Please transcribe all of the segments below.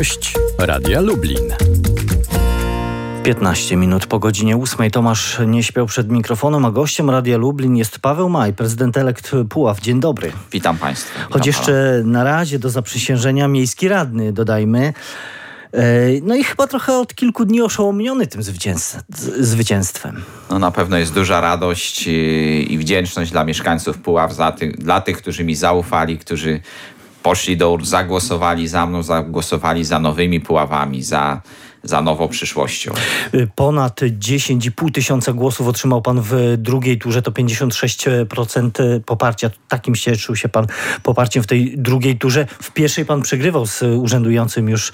Gość Radia Lublin. 15 minut po godzinie 8. Tomasz nie śpiał przed mikrofonem, a gościem Radia Lublin jest Paweł Maj, prezydent elekt Puław. Dzień dobry. Witam Państwa. Choć jeszcze na razie do zaprzysiężenia miejski radny, dodajmy. No i chyba trochę od kilku dni oszołomiony tym zwycięstwem. No na pewno jest duża radość i wdzięczność dla mieszkańców Puław, dla tych, którzy mi zaufali, którzy poszli do urn, zagłosowali za mną, zagłosowali za nowymi Puławami, za nową przyszłością. Ponad 10,5 tysiąca głosów otrzymał pan w drugiej turze, to 56% poparcia. Takim cieszył się pan poparciem w tej drugiej turze. W pierwszej pan przegrywał z urzędującym już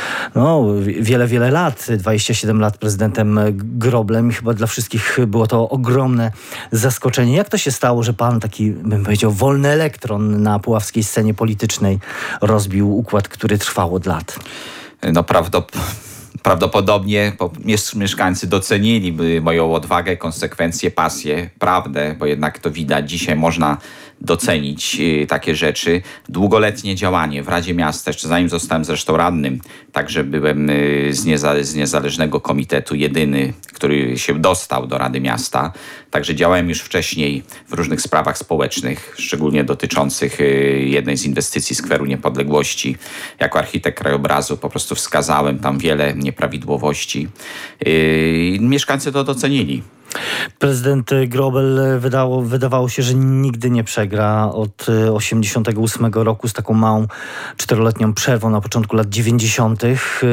wiele lat, 27 lat prezydentem Groblem i chyba dla wszystkich było to ogromne zaskoczenie. Jak to się stało, że pan taki, bym powiedział, wolny elektron na puławskiej scenie politycznej rozbił układ, który trwał od lat? No prawdopodobnie mieszkańcy docenili moją odwagę, konsekwencje, pasję, prawdę, bo jednak to widać. Dzisiaj można docenić takie rzeczy. Długoletnie działanie w Radzie Miasta, jeszcze zanim zostałem zresztą radnym, także byłem z niezależnego komitetu, jedyny, który się dostał do Rady Miasta. Także działałem już wcześniej w różnych sprawach społecznych, szczególnie dotyczących jednej z inwestycji Skweru Niepodległości. Jako architekt krajobrazu po prostu wskazałem tam wiele nieprawidłowości. Mieszkańcy to docenili. Prezydent Grobel wydawało się, że nigdy nie przegra od 1988 roku z taką małą 4-letnią przerwą na początku lat 90.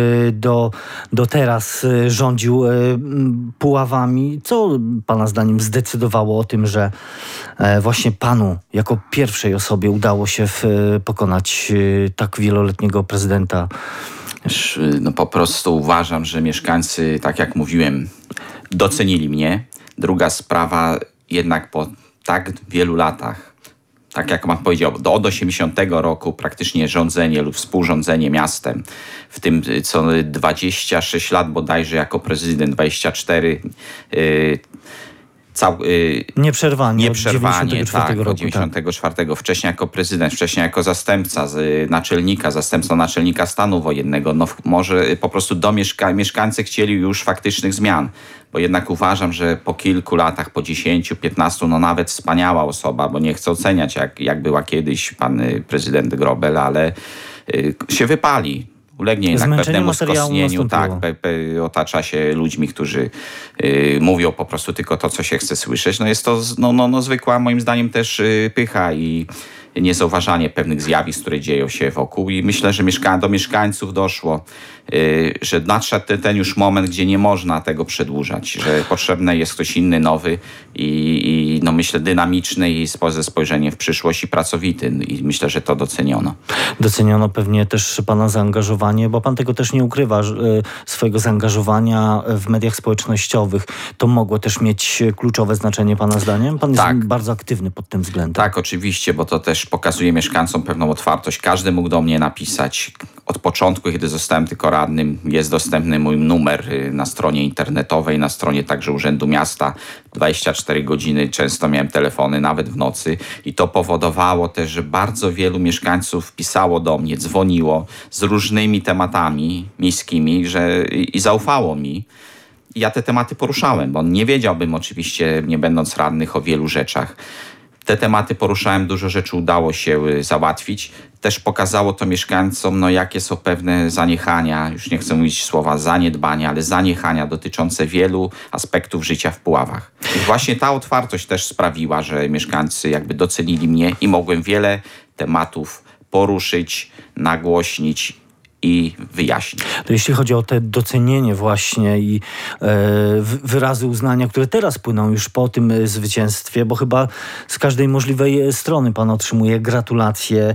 do teraz rządził Puławami. Co pana zdaniem zdecydowało o tym, że właśnie panu jako pierwszej osobie udało się pokonać tak wieloletniego prezydenta? No po prostu uważam, że mieszkańcy, tak jak mówiłem, docenili mnie. Druga sprawa, jednak po tak wielu latach, tak jak pan powiedział, od 80 roku praktycznie rządzenie lub współrządzenie miastem, w tym co 26 lat bodajże jako prezydent, 24 Nieprzerwanie od 94. Wcześniej jako prezydent, wcześniej jako zastępca naczelnika stanu wojennego. No może po prostu mieszkańcy chcieli już faktycznych zmian, bo jednak uważam, że po kilku latach, po 10, 15, no nawet wspaniała osoba, bo nie chcę oceniać jak była kiedyś pan prezydent Grobel, ale się wypali. Ulegnie jednak pewnemu skostnieniu, otacza się ludźmi, którzy mówią po prostu tylko to, co się chce słyszeć. No jest to zwykła, moim zdaniem, też pycha i niezauważanie pewnych zjawisk, które dzieją się wokół. I myślę, że do mieszkańców doszło, że nadszedł ten już moment, gdzie nie można tego przedłużać, że potrzebny jest ktoś inny, nowy i myślę dynamiczny i ze spojrzeniem w przyszłość i pracowity. I myślę, że to doceniono. Doceniono pewnie też pana zaangażowanie, bo pan tego też nie ukrywa, swojego zaangażowania w mediach społecznościowych. To mogło też mieć kluczowe znaczenie pana zdaniem? Pan jest bardzo aktywny pod tym względem. Tak, oczywiście, bo to też pokazuje mieszkańcom pewną otwartość. Każdy mógł do mnie napisać. Od początku, kiedy zostałem tylko radnym, jest dostępny mój numer na stronie internetowej, na stronie także Urzędu Miasta. 24 godziny, często miałem telefony, nawet w nocy. I to powodowało też, że bardzo wielu mieszkańców pisało do mnie, dzwoniło z różnymi tematami miejskimi i zaufało mi. I ja te tematy poruszałem, bo nie wiedziałbym oczywiście, nie będąc radnych, o wielu rzeczach. Te tematy poruszałem, dużo rzeczy udało się załatwić. Też pokazało to mieszkańcom, jakie są pewne zaniechania, już nie chcę mówić słowa zaniedbania, ale zaniechania dotyczące wielu aspektów życia w Puławach. I właśnie ta otwartość też sprawiła, że mieszkańcy jakby docenili mnie i mogłem wiele tematów poruszyć, nagłośnić i wyjaśnić. To jeśli chodzi o te docenienie właśnie i wyrazy uznania, które teraz płyną już po tym zwycięstwie, bo chyba z każdej możliwej strony pan otrzymuje gratulacje.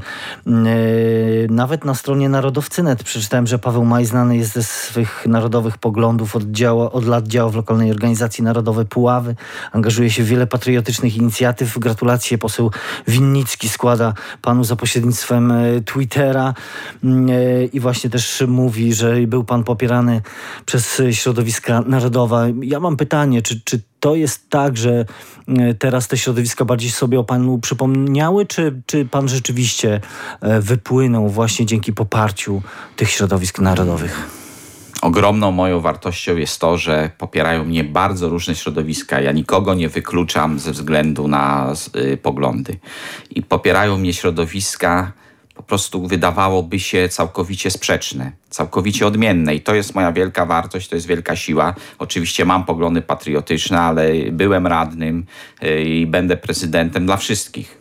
Nawet na stronie Narodowcy.net przeczytałem, że Paweł Maj znany jest ze swych narodowych poglądów, od lat działa w lokalnej organizacji Narodowe Puławy, angażuje się w wiele patriotycznych inicjatyw. Gratulacje poseł Winnicki składa panu za pośrednictwem Twittera i właśnie też mówi, że był pan popierany przez środowiska narodowe. Ja mam pytanie, czy to jest tak, że teraz te środowiska bardziej sobie o panu przypomniały, czy pan rzeczywiście wypłynął właśnie dzięki poparciu tych środowisk narodowych? Ogromną moją wartością jest to, że popierają mnie bardzo różne środowiska. Ja nikogo nie wykluczam ze względu na poglądy. I popierają mnie środowiska po prostu wydawałoby się całkowicie sprzeczne, całkowicie odmienne. I to jest moja wielka wartość, to jest wielka siła. Oczywiście mam poglądy patriotyczne, ale byłem radnym i będę prezydentem dla wszystkich.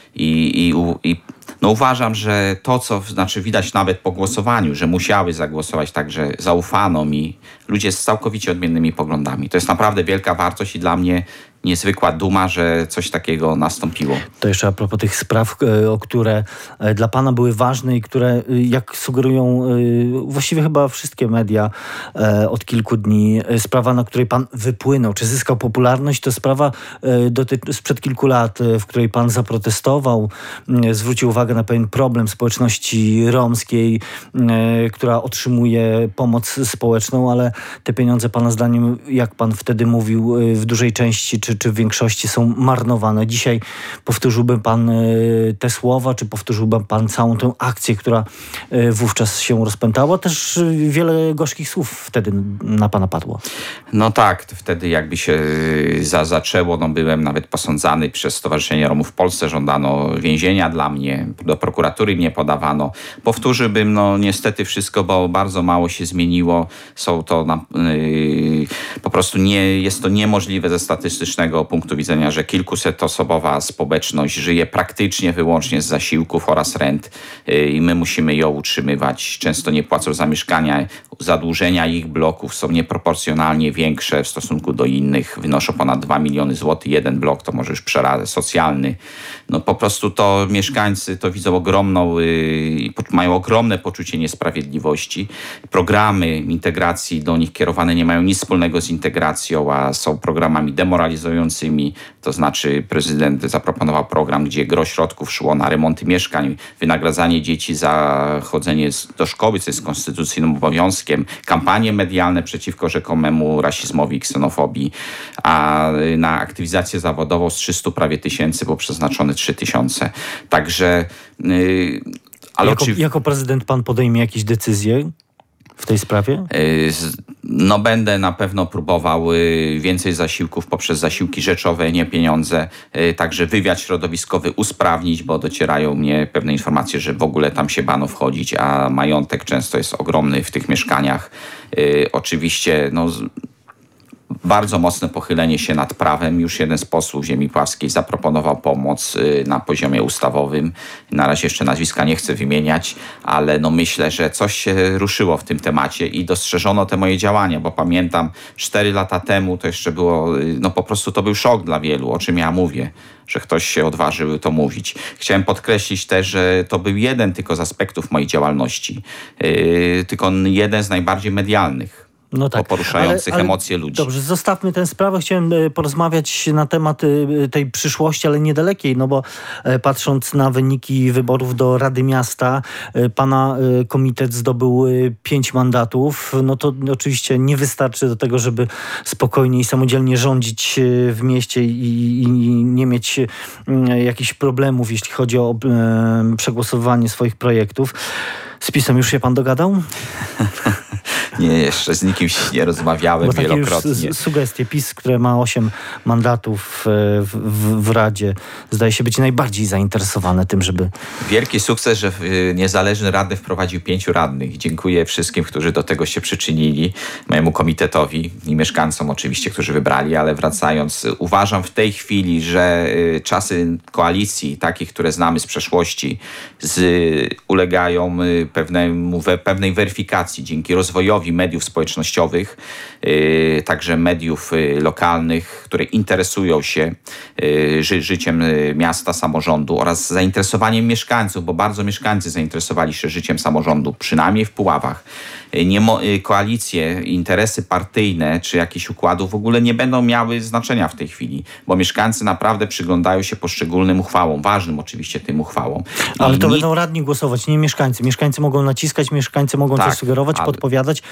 No uważam, że to, co widać nawet po głosowaniu, że musiały zagłosować, także zaufano mi ludzie z całkowicie odmiennymi poglądami. To jest naprawdę wielka wartość i dla mnie niezwykła duma, że coś takiego nastąpiło. To jeszcze a propos tych spraw, które dla pana były ważne i które, jak sugerują właściwie chyba wszystkie media od kilku dni, sprawa, na której pan wypłynął, czy zyskał popularność, to sprawa sprzed kilku lat, w której pan zaprotestował, zwrócił uwagę na pewien problem społeczności romskiej, która otrzymuje pomoc społeczną, ale te pieniądze pana zdaniem, jak pan wtedy mówił, w dużej części czy w większości są marnowane. Dzisiaj powtórzyłby pan te słowa, czy powtórzyłby pan całą tę akcję, która wówczas się rozpętała? Też wiele gorzkich słów wtedy na pana padło. No tak, wtedy jakby się zaczęło, byłem nawet posądzany przez Stowarzyszenie Romów w Polsce, żądano więzienia dla mnie, do prokuratury mnie podawano. Powtórzyłbym, niestety wszystko, bo bardzo mało się zmieniło. Są to po prostu jest to niemożliwe ze statystycznego punktu widzenia, że kilkusetosobowa społeczność żyje praktycznie wyłącznie z zasiłków oraz rent i my musimy ją utrzymywać. Często nie płacą za mieszkania, zadłużenia ich bloków są nieproporcjonalnie większe w stosunku do innych, wynoszą ponad 2 miliony złotych. Jeden blok to może już przerażać socjalny. Po prostu to mieszkańcy to widzą mają ogromne poczucie niesprawiedliwości. Programy integracji do nich kierowane nie mają nic wspólnego z integracją, a są programami demoralizującymi. To znaczy prezydent zaproponował program, gdzie gros środków szło na remonty mieszkań, wynagradzanie dzieci za chodzenie do szkoły, co jest konstytucyjnym obowiązkiem, kampanie medialne przeciwko rzekomemu rasizmowi i ksenofobii, a na aktywizację zawodową z 300 prawie tysięcy było przeznaczone 3000. Także... Jako prezydent pan podejmie jakieś decyzje w tej sprawie? Będę na pewno próbował więcej zasiłków poprzez zasiłki rzeczowe, nie pieniądze. Także wywiad środowiskowy usprawnić, bo docierają mnie pewne informacje, że w ogóle tam się bano wchodzić, a majątek często jest ogromny w tych mieszkaniach. Oczywiście bardzo mocne pochylenie się nad prawem. Już jeden z posłów ziemi puławskiej zaproponował pomoc na poziomie ustawowym. Na razie jeszcze nazwiska nie chcę wymieniać, ale myślę, że coś się ruszyło w tym temacie i dostrzeżono te moje działania, bo pamiętam 4 lata temu to jeszcze było, po prostu to był szok dla wielu, o czym ja mówię, że ktoś się odważył to mówić. Chciałem podkreślić też, że to był jeden tylko z aspektów mojej działalności, tylko jeden z najbardziej medialnych. Poruszających emocje ludzi. Dobrze, zostawmy tę sprawę. Chciałem porozmawiać na temat tej przyszłości, ale niedalekiej, bo patrząc na wyniki wyborów do Rady Miasta, pana komitet zdobył 5 mandatów. To oczywiście nie wystarczy do tego, żeby spokojnie i samodzielnie rządzić w mieście i nie mieć jakichś problemów, jeśli chodzi o przegłosowywanie swoich projektów. Z PiS-em już się pan dogadał? Nie, jeszcze z nikim się nie rozmawiałem wielokrotnie. Już sugestie. PiS, które ma 8 mandatów w Radzie, zdaje się być najbardziej zainteresowane tym, żeby... Wielki sukces, że niezależny radny wprowadził 5 radnych. Dziękuję wszystkim, którzy do tego się przyczynili, mojemu komitetowi i mieszkańcom oczywiście, którzy wybrali, ale wracając, uważam w tej chwili, że czasy koalicji, takich, które znamy z przeszłości, ulegają pewnej weryfikacji dzięki rozwojowi mediów społecznościowych, także mediów lokalnych, które interesują się życiem miasta, samorządu oraz zainteresowaniem mieszkańców, bo bardzo mieszkańcy zainteresowali się życiem samorządu, przynajmniej w Puławach. Koalicje, interesy partyjne czy jakieś układów w ogóle nie będą miały znaczenia w tej chwili, bo mieszkańcy naprawdę przyglądają się poszczególnym uchwałom, ważnym oczywiście tym uchwałom. Ale to będą radni głosować, nie mieszkańcy. Mieszkańcy mogą naciskać, mieszkańcy mogą coś sugerować, podpowiadać,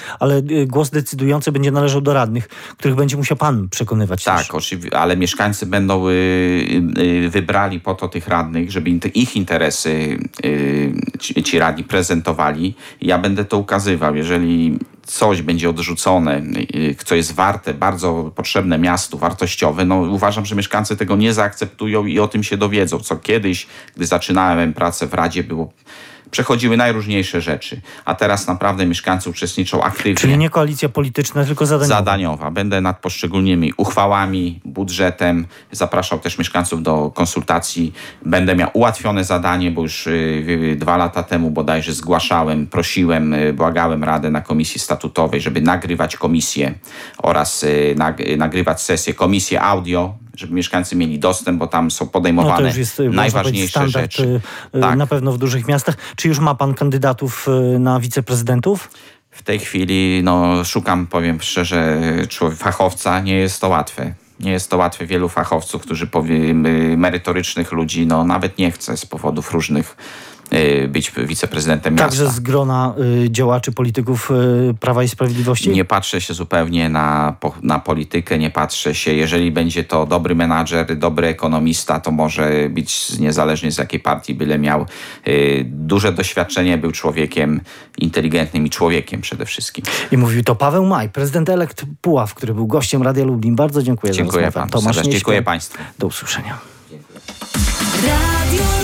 ale głos decydujący będzie należał do radnych, których będzie musiał pan przekonywać. Tak, też. oczywiście, ale mieszkańcy będą wybrali po to tych radnych, żeby ich interesy ci radni prezentowali. Ja będę to ukazywał. Jeżeli coś będzie odrzucone, co jest warte, bardzo potrzebne miastu, wartościowe, no uważam, że mieszkańcy tego nie zaakceptują i o tym się dowiedzą, co kiedyś, gdy zaczynałem pracę w Radzie, przechodziły najróżniejsze rzeczy, a teraz naprawdę mieszkańcy uczestniczą aktywnie. Czyli nie koalicja polityczna, tylko zadaniowa. Zadaniowa. Będę nad poszczególnymi uchwałami, budżetem, zapraszał też mieszkańców do konsultacji. Będę miał ułatwione zadanie, bo już 2 lata temu bodajże zgłaszałem, prosiłem, błagałem Radę na komisji statutowej, żeby nagrywać komisję oraz nagrywać sesję, komisję audio, żeby mieszkańcy mieli dostęp, bo tam są podejmowane to już jest, najważniejsze standard, rzeczy. Tak. Na pewno w dużych miastach. Czy już ma pan kandydatów na wiceprezydentów? W tej chwili szukam, powiem szczerze, fachowca. Nie jest to łatwe. Nie jest to łatwe. Wielu fachowców, którzy merytorycznych ludzi, nawet nie chce z powodów różnych być wiceprezydentem miasta. Także z grona działaczy, polityków Prawa i Sprawiedliwości? Nie patrzę się zupełnie na politykę, nie patrzę się. Jeżeli będzie to dobry menadżer, dobry ekonomista, to może być niezależnie z jakiej partii, byle miał duże doświadczenie, był człowiekiem inteligentnym i człowiekiem przede wszystkim. I mówił to Paweł Maj, prezydent elekt Puław, który był gościem Radia Lublin. Bardzo dziękuję za rozmowę. Dziękuję panu. Dziękuję państwu. Do usłyszenia. Dziękuję.